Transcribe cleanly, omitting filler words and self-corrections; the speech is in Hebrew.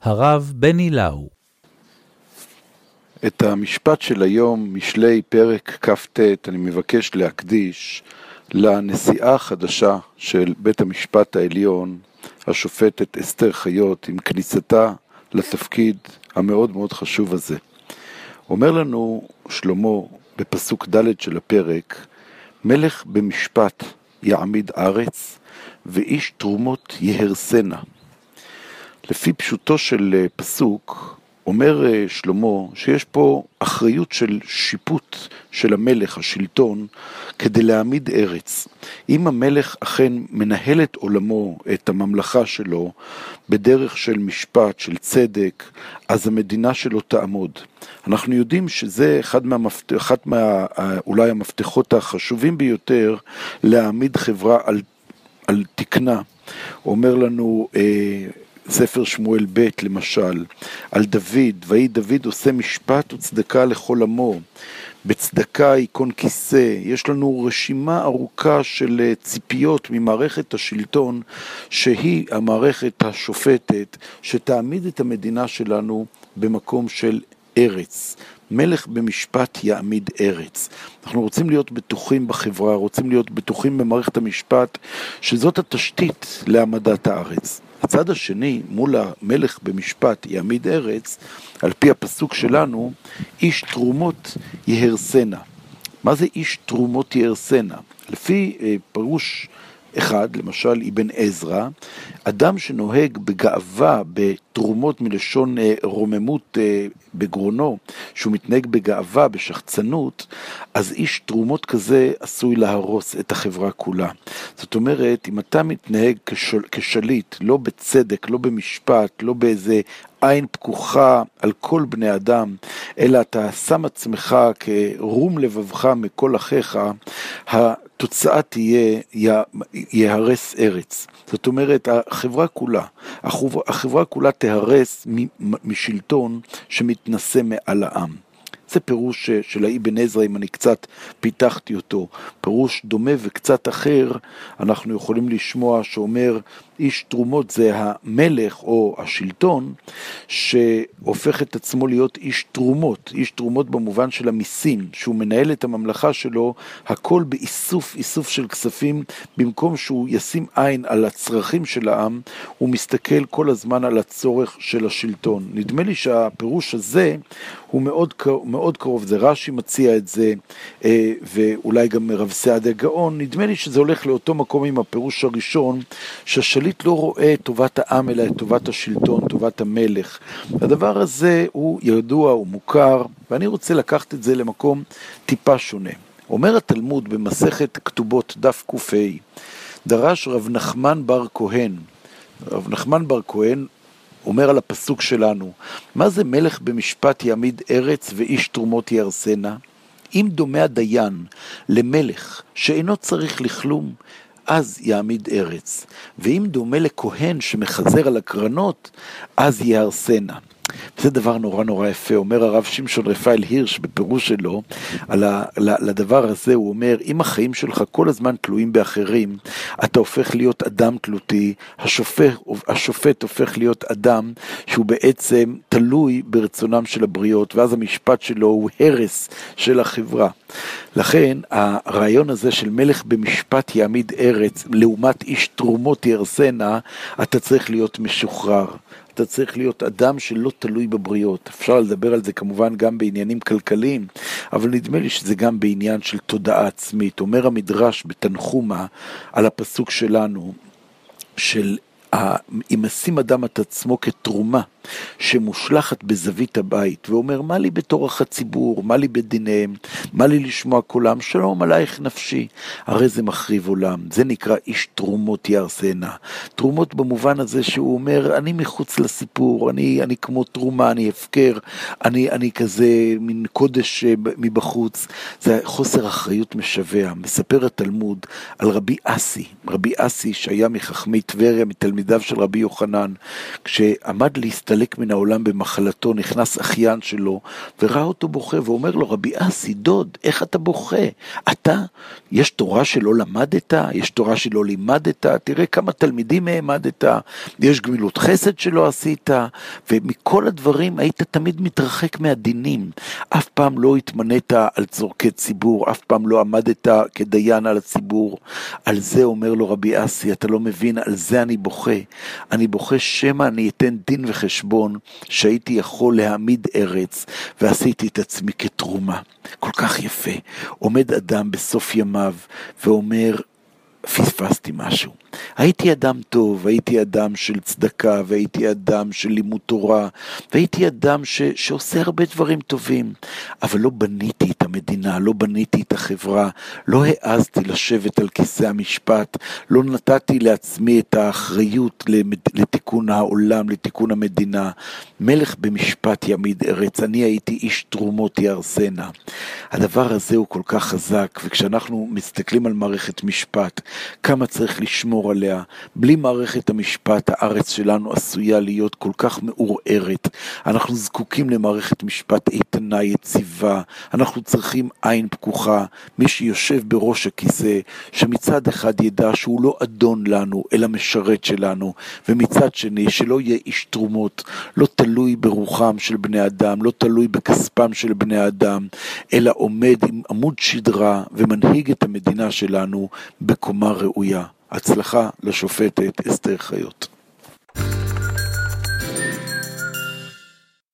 הרב בני לאו. את המשפט של היום, משלי פרק כ"ט, אני מבקש להקדיש לנשיאה החדשה של בית המשפט העליון, השופטת אסתר חיות, עם כניסתה לתפקיד המאוד מאוד חשוב הזה. אומר לנו שלמה בפסוק ד' של הפרק, מלך במשפט יעמיד ארץ, ואיש תרומות יהרסנה. לפי פשוטו של פסוק, אומר שלמה שיש פה אחריות של שיפוט של המלך, השלטון, כדי להעמיד ארץ. אם המלך אכן מנהל את עולמו, את הממלכה שלו, בדרך של משפט, של צדק, אז המדינה שלו תעמוד. אנחנו יודעים שזה אחת אולי המפתחות החשובים ביותר להעמיד חברה על תקנה. אומר לנו ספר שמואל ב' למשל, על דוד, ויהי דוד עושה משפט וצדקה לכל עמו, בצדקה ייכון כיסא. יש לנו רשימה ארוכה של ציפיות ממערכת השלטון, שהיא המערכת השופטת, שתעמיד את המדינה שלנו במקום של ארץ. מלך במשפט יעמיד ארץ. אנחנו רוצים להיות בטוחים בחברה, רוצים להיות בטוחים במערכת המשפט, שזאת התשתית להעמדת הארץ. הצד השני, מול המלך במשפט יעמיד ארץ, על פי הפסוק שלנו, איש תרומות יהרסנה. מה זה איש תרומות יהרסנה? לפי פירוש אחד, למשל אבן עזרא, אדם שנוהג בגאווה, בתרומות מלשון רוממות בגרונו, שהוא מתנהג בגאווה, בשחצנות, אז איש תרומות כזה עשוי להרוס את החברה כולה. זאת אומרת, אם אתה מתנהג כשליט, לא בצדק, לא במשפט, לא באיזה עין פקוחה על כל בני אדם, אלא אתה שם עצמך כרום לבבך מכל אחיך, התוצאה תהיה יהרס ארץ. זאת אומרת, החברה כולה תהרס משלטון שמתנשא מעל העם. זה פירוש של אבן עזרא, אם אני קצת פיתחתי אותו. פירוש דומה וקצת אחר, אנחנו יכולים לשמוע שאומר, איש תרומות זה המלך או השלטון, שהופך את עצמו להיות איש תרומות. איש תרומות במובן של המיסים, שהוא מנהל את הממלכה שלו, הכל איסוף של כספים, במקום שהוא ישים עין על הצרכים של העם, הוא מסתכל כל הזמן על הצורך של השלטון. נדמה לי שהפירוש הזה הוא מאוד קרוב, זה רש"י מציע את זה, ואולי גם רב סעדיה גאון, נדמה לי שזה הולך לאותו מקום עם הפירוש הראשון, שהשליט לא רואה את טובת העם, אלא את טובת השלטון, טובת המלך. הדבר הזה הוא ידוע, הוא מוכר, ואני רוצה לקחת את זה למקום טיפה שונה. אומר התלמוד במסכת כתובות דף ק"ה, דרש רב נחמן בר כהן. רב נחמן בר כהן אומר על הפסוק שלנו, מה זה מלך במשפט יעמיד ארץ ואיש תרומות יהרסנה? אם דומה הדיין למלך שאינו צריך לכלום, אז יעמיד ארץ. ואם דומה לכהן שמחזר על הקרנות, אז יהרסנה. וזה דבר נורא יפה. אומר הרב שמשון רפאל הירש בפירוש שלו, לדבר הזה הוא אומר, אם החיים שלך כל הזמן תלויים באחרים, אתה הופך להיות אדם תלותי, השופט הופך להיות אדם שהוא בעצם תלוי ברצונם של הבריות, ואז המשפט שלו הוא הרס של החברה. לכן הרעיון הזה של מלך במשפט יעמיד ארץ, לעומת איש תרומות יהרסנה, אתה צריך להיות משוחרר. אתה צריך להיות אדם שלא תלוי בבריות. אפשר לדבר על זה כמובן גם בעניינים כלכליים, אבל נדמה לי שזה גם בעניין של תודעה עצמית. אומר המדרש בתנחומה על הפסוק שלנו, של אם ישים אדם את עצמו כתרומה שמושלחת בזווית הבית, ואומר, מה לי בתורך הציבור, מה לי בדיניהם, מה לי לשמוע קולם, שלום עלייך נפשי, הרי זה מחריב עולם. זה נקרא איש תרומות יהרסנה. תרומות במובן הזה שהוא אומר, אני מחוץ לסיפור, אני כמו תרומה, אני הפקר, אני כזה מין קודש מבחוץ. זה חוסר אחריות משווה. מספר התלמוד על רבי אסי שהיה מחכמי טבריה, מתלמידי מתלמידיו של רבי יוחנן, כשעמד להסתלק מן העולם במחלתו, נכנס אחיין שלו, וראה אותו בוכה, ואומר לו, רבי אסי, דוד, איך אתה בוכה? אתה, יש תורה שלא למדת? יש תורה שלא לימדת? תראה כמה תלמידים העמדת, יש גמילות חסד שלא עשית, ומכל הדברים היית תמיד מתרחק מהדינים, אף פעם לא התמנית על צורכי ציבור, אף פעם לא עמדת כדיין על הציבור. על זה אומר לו רבי אסי, אתה לא מבין, על זה אני בוכה. אני בוכה שמה אני אתן דין וחשבון שהייתי יכול להעמיד ארץ, ועשיתי את עצמי כתרומה. כל כך יפה. עומד אדם בסוף ימיו ואומר, פספסתי משהו. הייתי אדם טוב, הייתי אדם של צדקה, והייתי אדם של לימוד תורה, והייתי אדם שעושה הרבה דברים טובים, אבל לא בניתי את המדינה, לא בניתי את החברה, לא העזתי לשבת על כיסא המשפט, לא נתתי לעצמי את האחריות לתיקון העולם, לתיקון המדינה. מלך במשפט יעמיד ארץ, אני הייתי איש תרומות יארסנה. הדבר הזה הוא כל כך חזק, וכשאנחנו מסתכלים על מערכת משפט, כמה צריך לשמור עליה. בלי מערכת המשפט, הארץ שלנו עשויה להיות כל כך מעורערת. אנחנו זקוקים למערכת משפט איתנה, יציבה. אנחנו צריכים עין פקוחה. מי שיושב בראש הכיסא, שמצד אחד ידע שהוא לא אדון לנו, אלא משרת שלנו, ומצד שני שלא יהיה איש תרומות, לא תלוי ברוחם של בני אדם, לא תלוי בכספם של בני אדם, אלא עומד עם עמוד שדרה ומנהיג את המדינה שלנו בקומה ראויה. הצלחה לשופטת אסתר חיות.